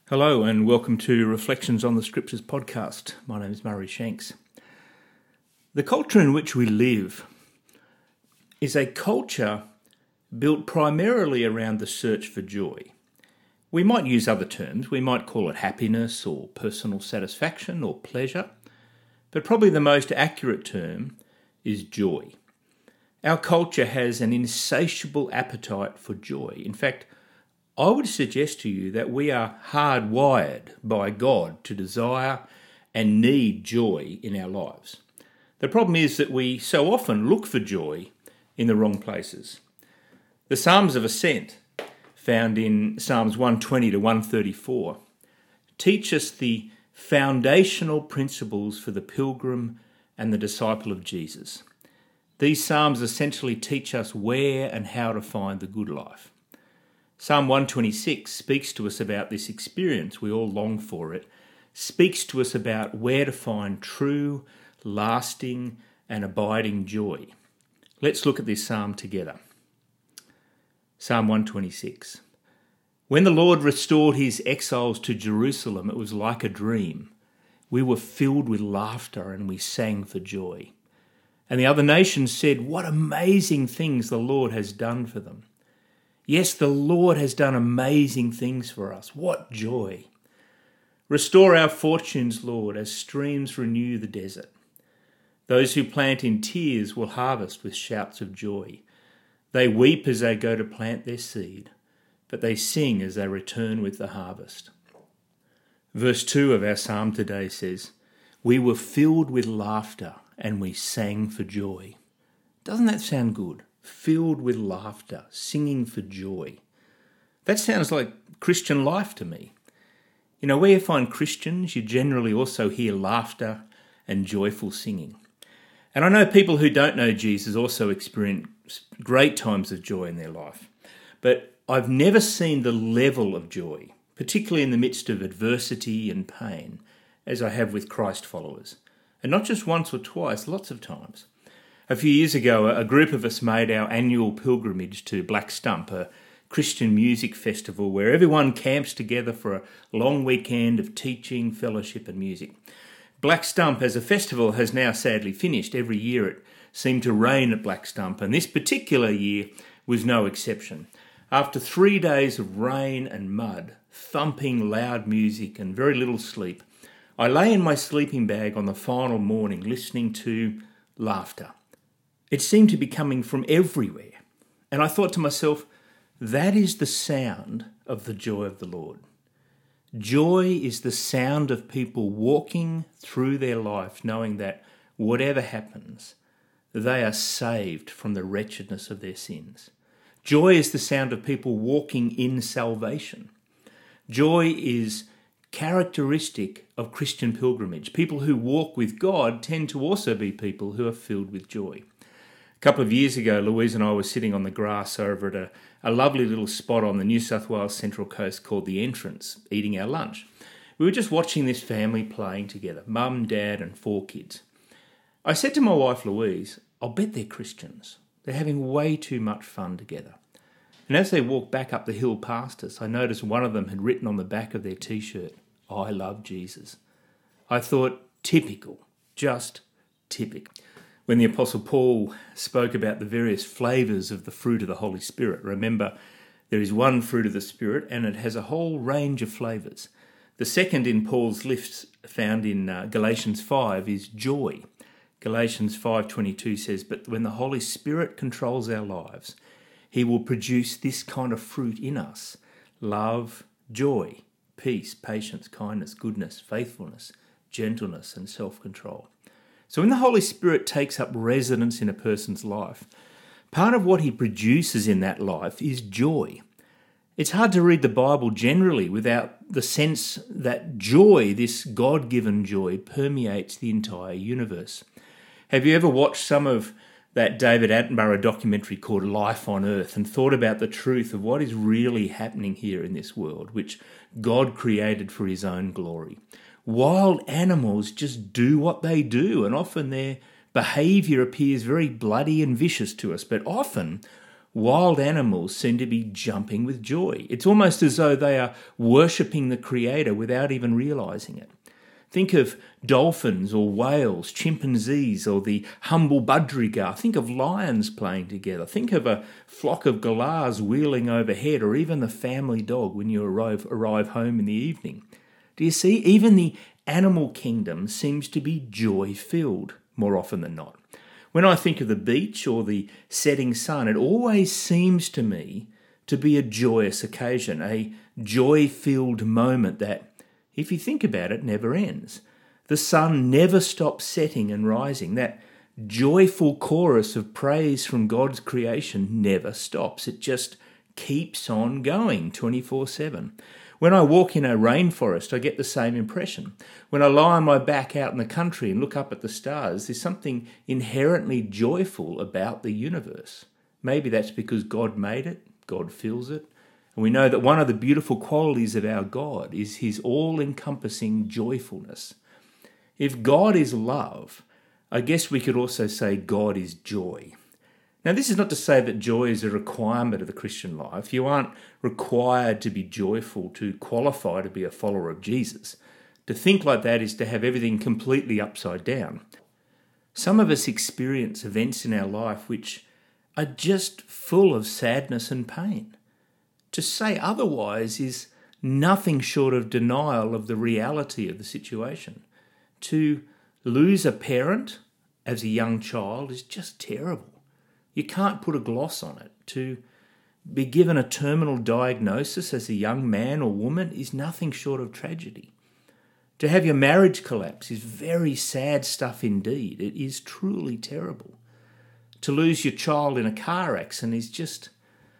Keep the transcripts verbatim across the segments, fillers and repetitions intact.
Hello and welcome to Reflections on the Scriptures podcast. My name is Murray Shanks. The culture in which we live is a culture built primarily around the search for joy. We might use other terms. We might call it happiness or personal satisfaction or pleasure, but probably the most accurate term is joy. Our culture has an insatiable appetite for joy. In fact, I would suggest to you that we are hardwired by God to desire and need joy in our lives. The problem is that we so often look for joy in the wrong places. The Psalms of Ascent, found in Psalms one twenty to one thirty-four, teach us the foundational principles for the pilgrim and the disciple of Jesus. These Psalms essentially teach us where and how to find the good life. Psalm one twenty-six speaks to us about this experience. We all long for it. Speaks to us about where to find true, lasting, and abiding joy. Let's look at this psalm together. Psalm one twenty-six. When the Lord restored his exiles to Jerusalem, it was like a dream. We were filled with laughter and we sang for joy. And the other nations said, "What amazing things the Lord has done for them." Yes, the Lord has done amazing things for us. What joy. Restore our fortunes, Lord, as streams renew the desert. Those who plant in tears will harvest with shouts of joy. They weep as they go to plant their seed, but they sing as they return with the harvest. Verse two of our psalm today says, "We were filled with laughter and we sang for joy." Doesn't that sound good? Filled with laughter, singing for joy. That sounds like Christian life to me. You know, where you find Christians, you generally also hear laughter and joyful singing. And I know people who don't know Jesus also experience great times of joy in their life. But I've never seen the level of joy, particularly in the midst of adversity and pain, as I have with Christ followers. And not just once or twice, lots of times. A few years ago, a group of us made our annual pilgrimage to Black Stump, a Christian music festival where everyone camps together for a long weekend of teaching, fellowship and music. Black Stump as a festival has now sadly finished. Every year it seemed to rain at Black Stump, and this particular year was no exception. After three days of rain and mud, thumping loud music and very little sleep, I lay in my sleeping bag on the final morning listening to laughter. It seemed to be coming from everywhere. And I thought to myself, that is the sound of the joy of the Lord. Joy is the sound of people walking through their life knowing that whatever happens, they are saved from the wretchedness of their sins. Joy is the sound of people walking in salvation. Joy is characteristic of Christian pilgrimage. People who walk with God tend to also be people who are filled with joy. A couple of years ago, Louise and I were sitting on the grass over at a, a lovely little spot on the New South Wales Central Coast called The Entrance, eating our lunch. We were just watching this family playing together, mum, dad and four kids. I said to my wife Louise, "I'll bet they're Christians. They're having way too much fun together." And as they walked back up the hill past us, I noticed one of them had written on the back of their t-shirt, "I love Jesus." I thought, typical, just typical. When the Apostle Paul spoke about the various flavours of the fruit of the Holy Spirit, remember, there is one fruit of the Spirit and it has a whole range of flavours. The second in Paul's list, found in uh, Galatians five, is joy. Galatians five twenty-two says, "But when the Holy Spirit controls our lives, he will produce this kind of fruit in us: love, joy, peace, patience, kindness, goodness, faithfulness, gentleness and self-control." So when the Holy Spirit takes up residence in a person's life, part of what he produces in that life is joy. It's hard to read the Bible generally without the sense that joy, this God-given joy, permeates the entire universe. Have you ever watched some of that David Attenborough documentary called Life on Earth and thought about the truth of what is really happening here in this world, which God created for his own glory? Wild animals just do what they do, and often their behaviour appears very bloody and vicious to us. But often, wild animals seem to be jumping with joy. It's almost as though they are worshipping the Creator without even realising it. Think of dolphins or whales, chimpanzees or the humble budgerigar. Think of lions playing together. Think of a flock of galahs wheeling overhead, or even the family dog when you arrive, arrive home in the evening. Do you see? Even the animal kingdom seems to be joy-filled more often than not. When I think of the beach or the setting sun, it always seems to me to be a joyous occasion, a joy-filled moment that, if you think about it, never ends. The sun never stops setting and rising. That joyful chorus of praise from God's creation never stops. It just keeps on going twenty-four seven. When I walk in a rainforest, I get the same impression. When I lie on my back out in the country and look up at the stars, there's something inherently joyful about the universe. Maybe that's because God made it, God fills it. And we know that one of the beautiful qualities of our God is his all-encompassing joyfulness. If God is love, I guess we could also say God is joy. Now, this is not to say that joy is a requirement of the Christian life. You aren't required to be joyful to qualify to be a follower of Jesus. To think like that is to have everything completely upside down. Some of us experience events in our life which are just full of sadness and pain. To say otherwise is nothing short of denial of the reality of the situation. To lose a parent as a young child is just terrible. You can't put a gloss on it. To be given a terminal diagnosis as a young man or woman is nothing short of tragedy. To have your marriage collapse is very sad stuff indeed. It is truly terrible. To lose your child in a car accident is just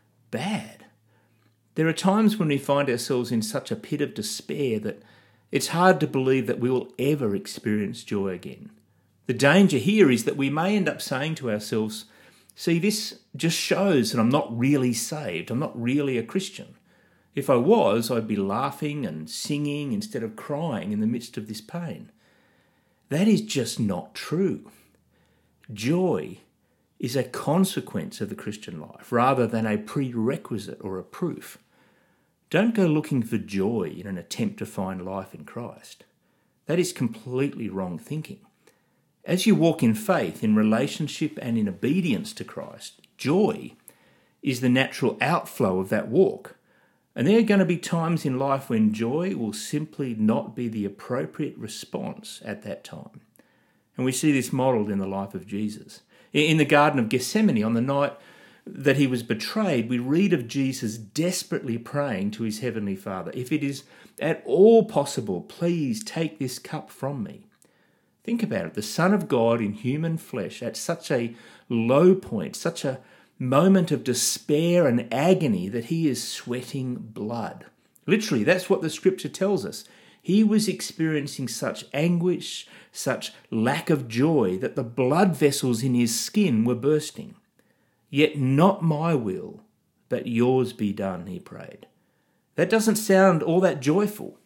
bad. There are times when we find ourselves in such a pit of despair that it's hard to believe that we will ever experience joy again. The danger here is that we may end up saying to ourselves, see, this just shows that I'm not really saved. I'm not really a Christian. If I was, I'd be laughing and singing instead of crying in the midst of this pain. That is just not true. Joy is a consequence of the Christian life rather than a prerequisite or a proof. Don't go looking for joy in an attempt to find life in Christ. That is completely wrong thinking. As you walk in faith, in relationship and in obedience to Christ, joy is the natural outflow of that walk. And there are going to be times in life when joy will simply not be the appropriate response at that time. And we see this modelled in the life of Jesus. In the Garden of Gethsemane, on the night that he was betrayed, we read of Jesus desperately praying to his heavenly Father, if it is at all possible, please take this cup from me. Think about it, the Son of God in human flesh at such a low point, such a moment of despair and agony that he is sweating blood. Literally, that's what the scripture tells us. He was experiencing such anguish, such lack of joy, that the blood vessels in his skin were bursting. Yet not my will, but yours be done, he prayed. That doesn't sound all that joyful.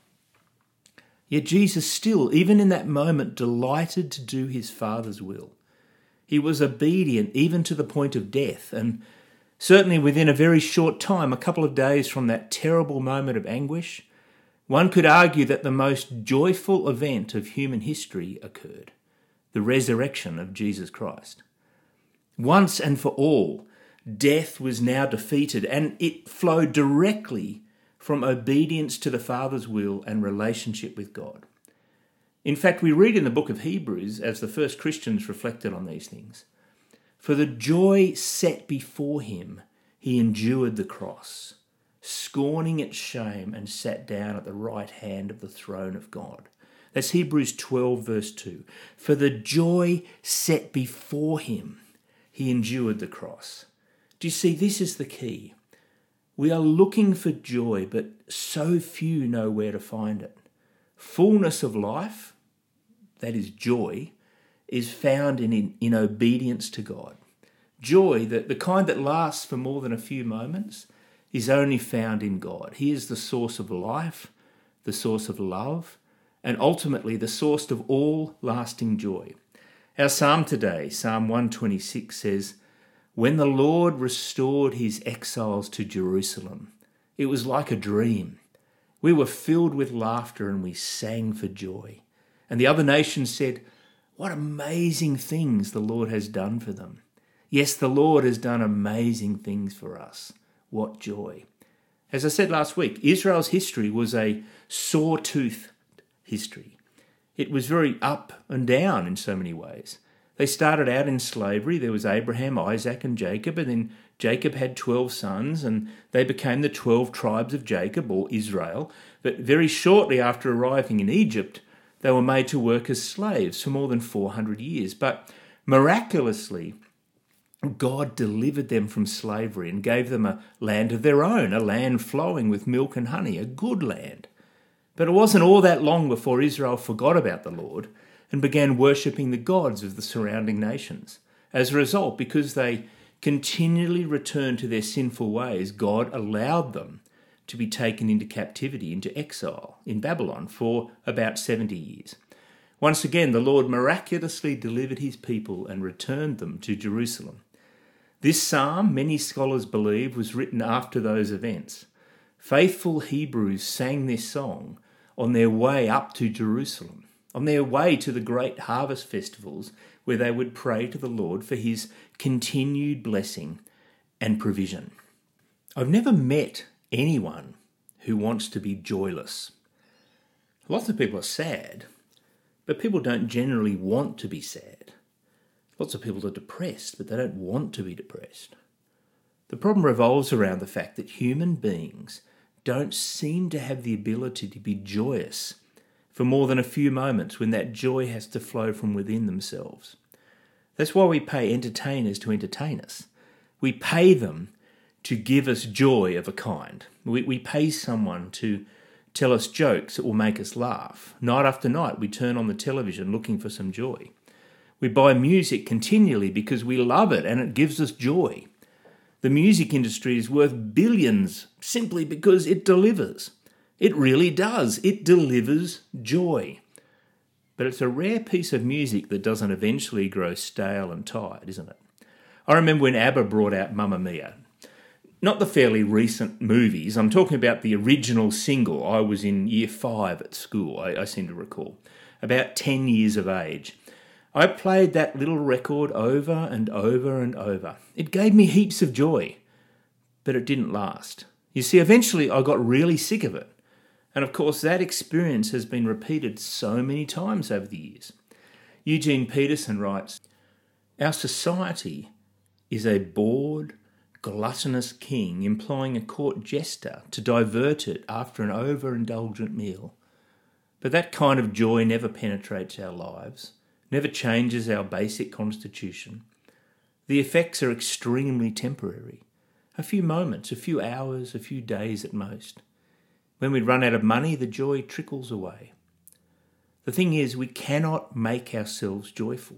Yet Jesus still, even in that moment, delighted to do his Father's will. He was obedient even to the point of death, and certainly within a very short time, a couple of days from that terrible moment of anguish, one could argue that the most joyful event of human history occurred, the resurrection of Jesus Christ. Once and for all, death was now defeated, and it flowed directly from obedience to the Father's will and relationship with God. In fact, we read in the book of Hebrews, as the first Christians reflected on these things, for the joy set before him, he endured the cross, scorning its shame, and sat down at the right hand of the throne of God. That's Hebrews twelve, verse two. For the joy set before him, he endured the cross. Do you see, this is the key. We are looking for joy, but so few know where to find it. Fullness of life, that is joy, is found in, in, in obedience to God. Joy, the, the kind that lasts for more than a few moments, is only found in God. He is the source of life, the source of love, and ultimately the source of all lasting joy. Our psalm today, Psalm one twenty-six, says, when the Lord restored his exiles to Jerusalem, it was like a dream. We were filled with laughter and we sang for joy. And the other nations said, what amazing things the Lord has done for them. Yes, the Lord has done amazing things for us. What joy. As I said last week, Israel's history was a sawtooth history. It was very up and down in so many ways. They started out in slavery. There was Abraham, Isaac and Jacob, and then Jacob had twelve sons, and they became the twelve tribes of Jacob, or Israel. But very shortly after arriving in Egypt, they were made to work as slaves for more than four hundred years. But miraculously, God delivered them from slavery and gave them a land of their own, a land flowing with milk and honey, a good land. But it wasn't all that long before Israel forgot about the Lord and began worshipping the gods of the surrounding nations. As a result, because they continually returned to their sinful ways, God allowed them to be taken into captivity, into exile in Babylon for about seventy years. Once again, the Lord miraculously delivered his people and returned them to Jerusalem. This psalm, many scholars believe, was written after those events. Faithful Hebrews sang this song on their way up to Jerusalem, on their way to the great harvest festivals where they would pray to the Lord for his continued blessing and provision. I've never met anyone who wants to be joyless. Lots of people are sad, but people don't generally want to be sad. Lots of people are depressed, but they don't want to be depressed. The problem revolves around the fact that human beings don't seem to have the ability to be joyous for more than a few moments when that joy has to flow from within themselves. That's why we pay entertainers to entertain us. We pay them to give us joy of a kind. We, we pay someone to tell us jokes that will make us laugh. Night after night, we turn on the television looking for some joy. We buy music continually because we love it and it gives us joy. The music industry is worth billions simply because it delivers. It really does. It delivers joy. But it's a rare piece of music that doesn't eventually grow stale and tired, isn't it? I remember when ABBA brought out Mamma Mia. Not the fairly recent movies. I'm talking about the original single. I was in year five at school, I, I seem to recall. About ten years of age. I played that little record over and over and over. It gave me heaps of joy, but it didn't last. You see, eventually I got really sick of it. And of course, that experience has been repeated so many times over the years. Eugene Peterson writes, "Our society is a bored, gluttonous king employing a court jester to divert it after an overindulgent meal. But that kind of joy never penetrates our lives, never changes our basic constitution. The effects are extremely temporary. A few moments, a few hours, a few days at most. When we run out of money, the joy trickles away. The thing is, we cannot make ourselves joyful.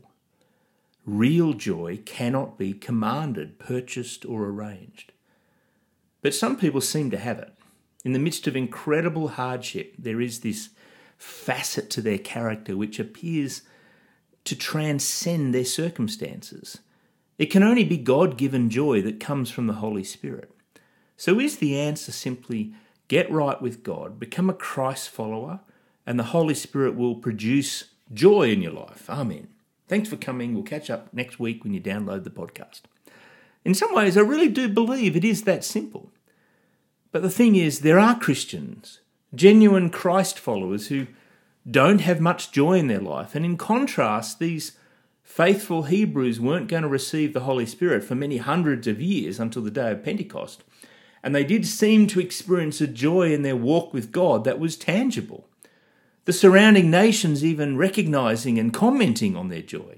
Real joy cannot be commanded, purchased, or arranged. But some people seem to have it. In the midst of incredible hardship, there is this facet to their character which appears to transcend their circumstances. It can only be God-given joy that comes from the Holy Spirit. So is the answer simply get right with God, become a Christ follower, and the Holy Spirit will produce joy in your life? Amen. Thanks for coming. We'll catch up next week when you download the podcast. In some ways, I really do believe it is that simple. But the thing is, there are Christians, genuine Christ followers, who don't have much joy in their life. And in contrast, these faithful Hebrews weren't going to receive the Holy Spirit for many hundreds of years until the day of Pentecost. And they did seem to experience a joy in their walk with God that was tangible. The surrounding nations even recognizing and commenting on their joy.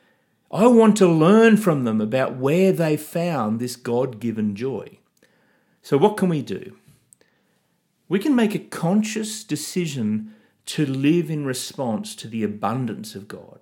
I want to learn from them about where they found this God-given joy. So what can we do? We can make a conscious decision to live in response to the abundance of God,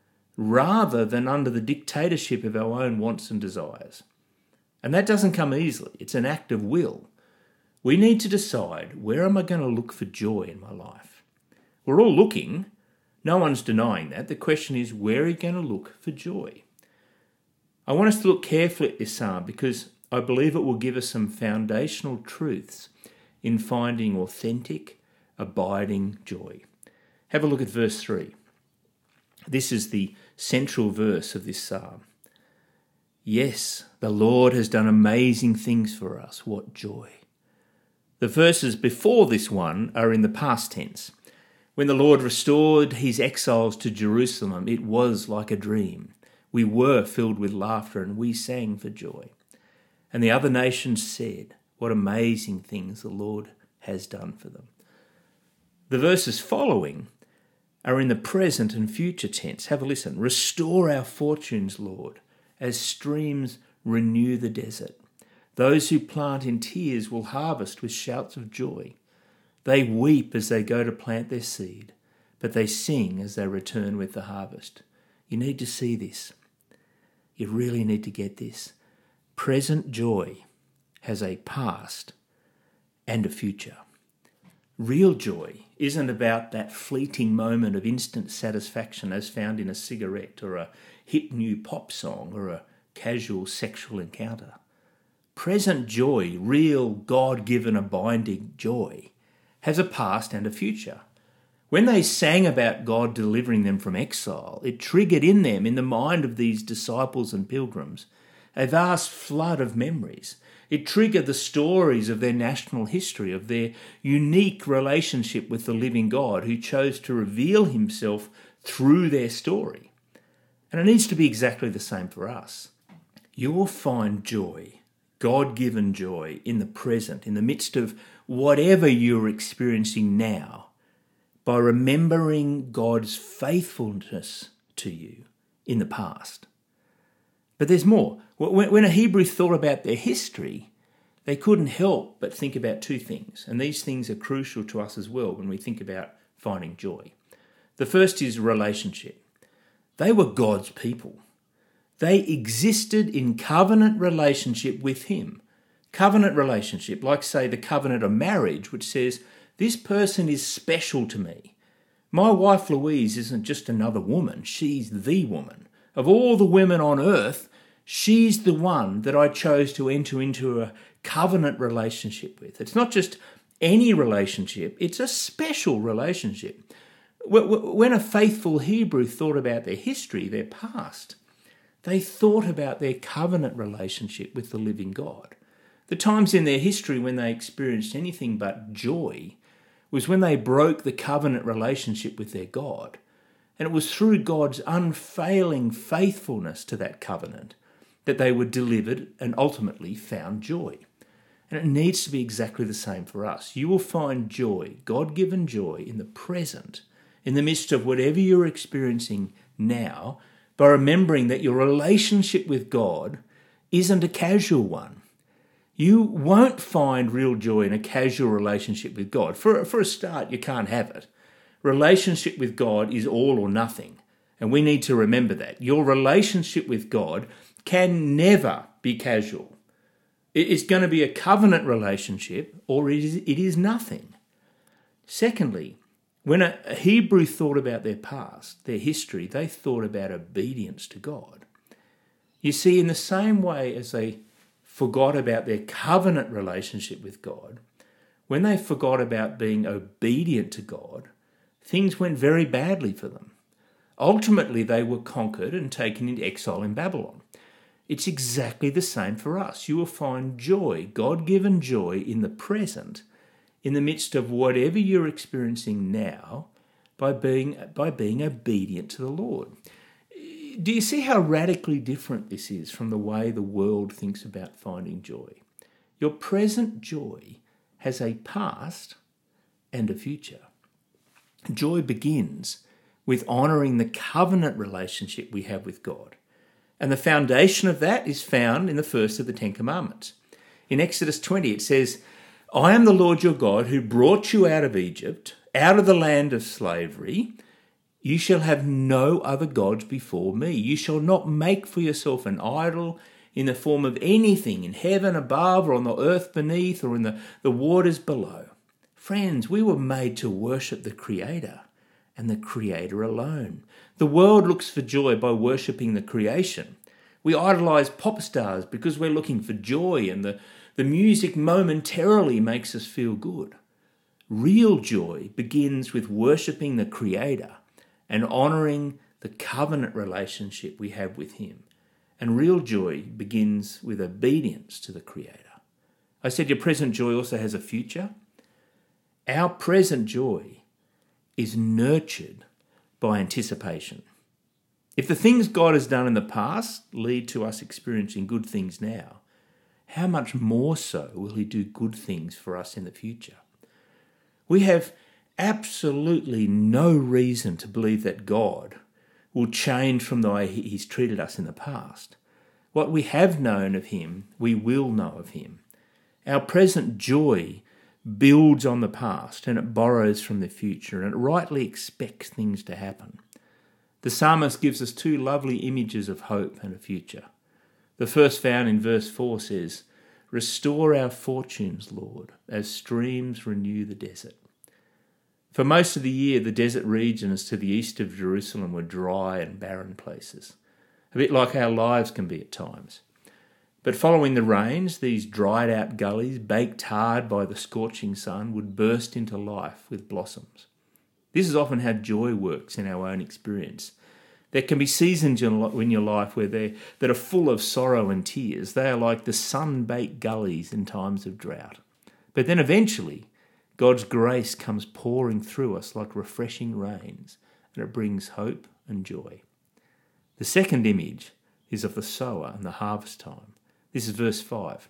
rather than under the dictatorship of our own wants and desires. And that doesn't come easily. It's an act of will. We need to decide, where am I going to look for joy in my life? We're all looking. No one's denying that. The question is, where are you going to look for joy? I want us to look carefully at this psalm because I believe it will give us some foundational truths in finding authentic, abiding joy. Have a look at verse three. This is the central verse of this psalm. Yes, the Lord has done amazing things for us. What joy. The verses before this one are in the past tense. When the Lord restored his exiles to Jerusalem, it was like a dream. We were filled with laughter and we sang for joy. And the other nations said, what amazing things the Lord has done for them. The verses following are in the present and future tense. Have a listen. Restore our fortunes, Lord, as streams renew the desert. Those who plant in tears will harvest with shouts of joy. They weep as they go to plant their seed, but they sing as they return with the harvest. You need to see this. You really need to get this. Present joy has a past and a future. Real joy isn't about that fleeting moment of instant satisfaction as found in a cigarette or a hit new pop song or a casual sexual encounter. Present joy, real God-given abiding joy, has a past and a future. When they sang about God delivering them from exile, it triggered in them, in the mind of these disciples and pilgrims, a vast flood of memories. It triggered the stories of their national history, of their unique relationship with the living God who chose to reveal himself through their story. And it needs to be exactly the same for us. You will find joy, God-given joy, in the present, in the midst of whatever you're experiencing now, by remembering God's faithfulness to you in the past. But there's more. When a Hebrew thought about their history, they couldn't help but think about two things. And these things are crucial to us as well when we think about finding joy. The first is relationship. They were God's people. They existed in covenant relationship with him. Covenant relationship, like say the covenant of marriage, which says, this person is special to me. My wife Louise isn't just another woman, she's the woman. Of all the women on earth, she's the one that I chose to enter into a covenant relationship with. It's not just any relationship, it's a special relationship. When a faithful Hebrew thought about their history, their past, they thought about their covenant relationship with the living God. The times in their history when they experienced anything but joy was when they broke the covenant relationship with their God. And it was through God's unfailing faithfulness to that covenant that they were delivered and ultimately found joy. And it needs to be exactly the same for us. You will find joy, God-given joy, in the present, in the midst of whatever you're experiencing now, by remembering that your relationship with God isn't a casual one. You won't find real joy in a casual relationship with God. For, for a start, you can't have it. Relationship with God is all or nothing, and we need to remember that. Your relationship with God can never be casual. It's going to be a covenant relationship, or it is, it is nothing. Secondly, when a Hebrew thought about their past, their history, they thought about obedience to God. You see, in the same way as they forgot about their covenant relationship with God, when they forgot about being obedient to God, things went very badly for them. Ultimately, they were conquered and taken into exile in Babylon. It's exactly the same for us. You will find joy, God-given joy, in the present, in the midst of whatever you're experiencing now, by being, by being obedient to the Lord. Do you see how radically different this is from the way the world thinks about finding joy? Your present joy has a past and a future. Joy begins with honouring the covenant relationship we have with God. And the foundation of that is found in the first of the Ten Commandments. In Exodus twenty, it says, I am the Lord your God who brought you out of Egypt, out of the land of slavery. You shall have no other gods before me. You shall not make for yourself an idol in the form of anything in heaven above or on the earth beneath or in the, the waters below. Friends, we were made to worship the Creator and the Creator alone. The world looks for joy by worshipping the creation. We idolise pop stars because we're looking for joy, and the, the music momentarily makes us feel good. Real joy begins with worshipping the Creator and honouring the covenant relationship we have with Him. And real joy begins with obedience to the Creator. I said your present joy also has a future. Our present joy is nurtured by anticipation. If the things God has done in the past lead to us experiencing good things now, how much more so will He do good things for us in the future? We have absolutely no reason to believe that God will change from the way He's treated us in the past. What we have known of Him, we will know of Him. Our present joy builds on the past, and it borrows from the future, and it rightly expects things to happen. The psalmist gives us two lovely images of hope and a future. The first, found in verse four, says, "Restore our fortunes, Lord, as streams renew the desert." For most of the year, the desert regions to the east of Jerusalem were dry and barren places, a bit like our lives can be at times. But following the rains, these dried-out gullies, baked hard by the scorching sun, would burst into life with blossoms. This is often how joy works in our own experience. There can be seasons in your life where they that are full of sorrow and tears. They are like the sun-baked gullies in times of drought. But then eventually, God's grace comes pouring through us like refreshing rains, and it brings hope and joy. The second image is of the sower and the harvest time. This is verse five.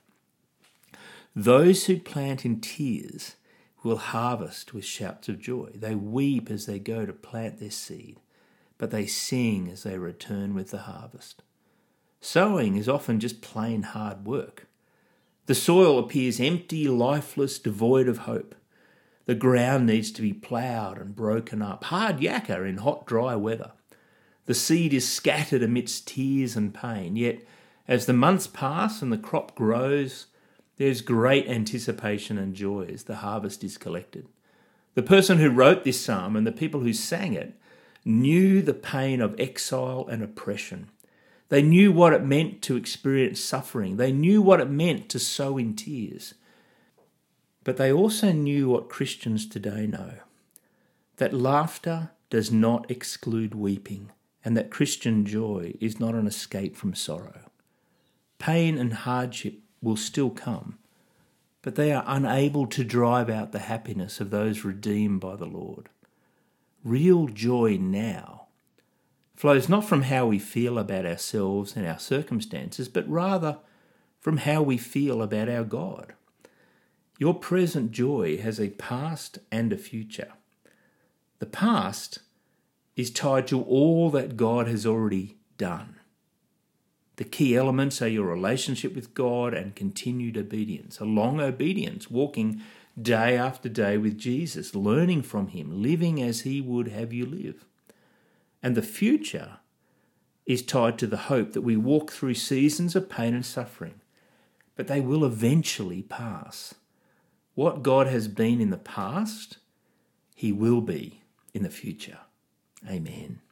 "Those who plant in tears will harvest with shouts of joy. They weep as they go to plant their seed, but they sing as they return with the harvest." Sowing is often just plain hard work. The soil appears empty, lifeless, devoid of hope. The ground needs to be ploughed and broken up. Hard yakka in hot, dry weather. The seed is scattered amidst tears and pain. Yet, as the months pass and the crop grows, there's great anticipation and joy as the harvest is collected. The person who wrote this psalm and the people who sang it knew the pain of exile and oppression. They knew what it meant to experience suffering. They knew what it meant to sow in tears. But they also knew what Christians today know, that laughter does not exclude weeping, and that Christian joy is not an escape from sorrow. Pain and hardship will still come, but they are unable to drive out the happiness of those redeemed by the Lord. Real joy now flows not from how we feel about ourselves and our circumstances, but rather from how we feel about our God. Your present joy has a past and a future. The past is tied to all that God has already done. The key elements are your relationship with God and continued obedience, a long obedience, walking day after day with Jesus, learning from Him, living as He would have you live. And the future is tied to the hope that we walk through seasons of pain and suffering, but they will eventually pass. What God has been in the past, He will be in the future. Amen.